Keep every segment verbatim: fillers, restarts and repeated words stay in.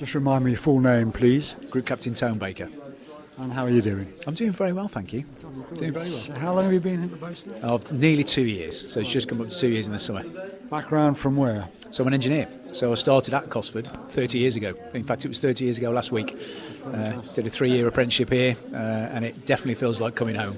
Just remind me your full name, please. Group Captain Tone Baker. And how are you doing? I'm doing very well, thank you. Doing very well. How long have you been in the base now? I've nearly two years, so it's just come up to two years in the summer. Background from where? So I'm an engineer. So I started at Cosford thirty years ago. In fact, it was thirty years ago last week. Uh, did a three-year apprenticeship here, uh, and it definitely feels like coming home.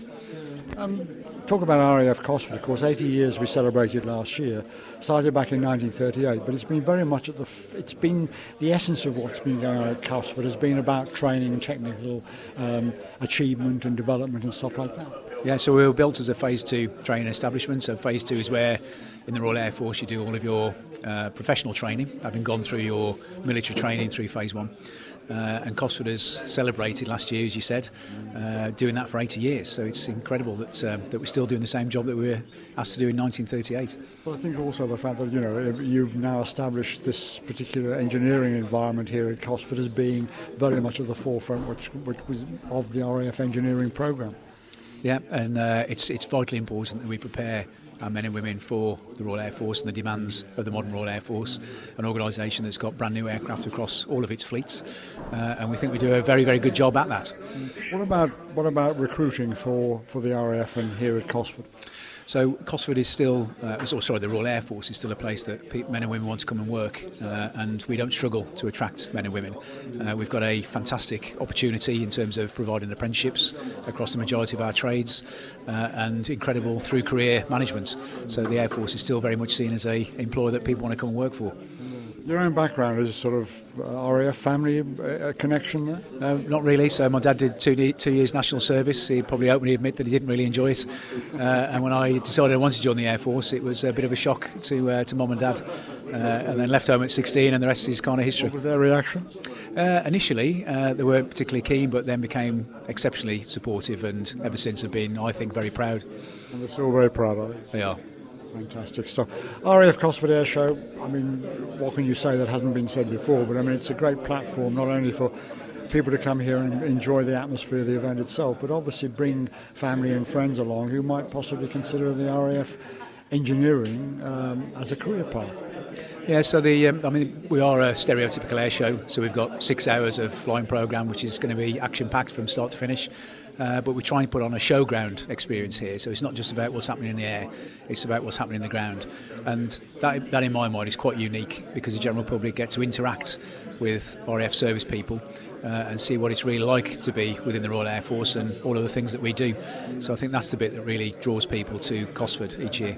Um, talk about R A F Cosford. Of course, eighty years we celebrated last year. Started back in nineteen thirty-eight, but it's been very much at the. F- it's been the essence of what's been going on at Cosford has been about training and technical um, achievement and development and stuff like that. Yeah, so we were built as a Phase Two training establishment. So Phase Two is where, in the Royal Air Force, you do all of your uh, professional training, having gone through your military training through Phase One. Uh, and Cosford has celebrated last year, as you said, uh, doing that for eighty years. So it's incredible that uh, that we're still doing the same job that we were asked to do in nineteen thirty-eight. Well, I think also the fact that you know you've now established this particular engineering environment here at Cosford as being very much at the forefront, which, which was of the R A F engineering programme. Yeah, and uh, it's it's vitally important that we prepare our men and women for the Royal Air Force and the demands of the modern Royal Air Force, an organisation that's got brand new aircraft across all of its fleets, uh, and we think we do a very, very good job at that. What about what about recruiting for, for the R A F and here at Cosford? So Cosford is still, uh, oh, sorry, the Royal Air Force is still a place that pe- men and women want to come and work, uh, and we don't struggle to attract men and women. Uh, we've got a fantastic opportunity in terms of providing apprenticeships across the majority of our trades, uh, and incredible through career management. So the Air Force is still very much seen as a employer that people want to come and work for. Your own background is sort of uh, R A F family uh, connection there? Uh, not really. So my dad did two, two years national service. He'd probably openly admit that he didn't really enjoy it. Uh, and when I decided I wanted to join the Air Force, it was a bit of a shock to uh, to mum and dad. Uh, and then left home at sixteen, and the rest is kind of history. What was their reaction? Uh, initially, uh, they weren't particularly keen, but then became exceptionally supportive, and ever since have been, I think, very proud. And they're still very proud of it. They are. Fantastic stuff. R A F Cosford Air Show, I mean, what can you say that hasn't been said before? But I mean, it's a great platform, not only for people to come here and enjoy the atmosphere of the event itself, but obviously bring family and friends along who might possibly consider the R A F engineering um, as a career path. Yeah, so the um, I mean, we are a stereotypical air show, so we've got six hours of flying programme, which is going to be action-packed from start to finish. Uh, but we try and put on a showground experience here, so it's not just about what's happening in the air, it's about what's happening in the ground. And that, that in my mind, is quite unique, because the general public get to interact with R A F service people uh, and see what it's really like to be within the Royal Air Force and all of the things that we do. So I think that's the bit that really draws people to Cosford each year.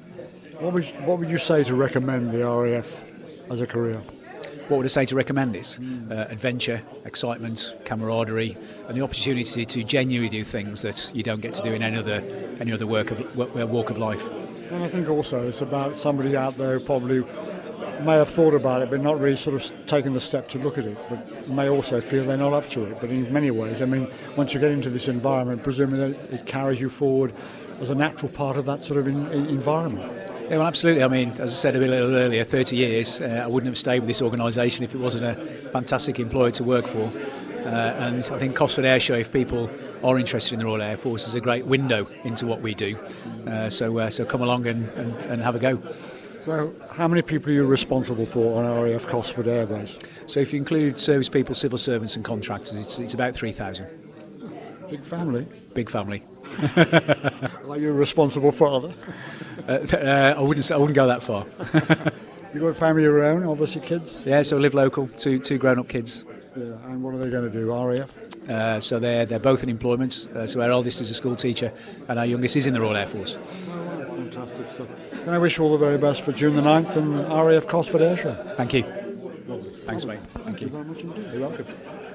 What would, what would you say to recommend the R A F as a career? What would I say to recommend is uh, adventure, excitement, camaraderie, and the opportunity to genuinely do things that you don't get to do in any other any other work of, walk of life. And I think also it's about somebody out there who probably may have thought about it but not really sort of taken the step to look at it, but may also feel they're not up to it. But in many ways, I mean, once you get into this environment, presumably it carries you forward as a natural part of that sort of in, in environment. Yeah, well, absolutely. I mean, as I said a little earlier, thirty years, uh, I wouldn't have stayed with this organisation if it wasn't a fantastic employer to work for. Uh, and I think Cosford Air Show, if people are interested in the Royal Air Force, is a great window into what we do. Uh, so uh, so come along and, and, and have a go. So how many people are you responsible for on R A F Cosford Air Base? So if you include service people, civil servants and contractors, it's, it's about three thousand. Big family. Big family. Are you a responsible father? uh, uh, I wouldn't say, I wouldn't go that far. You got a family of your own, obviously kids? Yeah, so I live local, two two grown-up kids. Yeah, and what are they going to do, R A F? Uh, so they're they're both in employment. Uh, so our oldest is a school teacher, and our youngest is in the Royal Air Force. Oh, right, fantastic stuff. Can I wish you all the very best for June the ninth and R A F Cosford Air Show? Thank you. Lovely. Thanks, mate. Thank, Thank you. you very much indeed. You're welcome.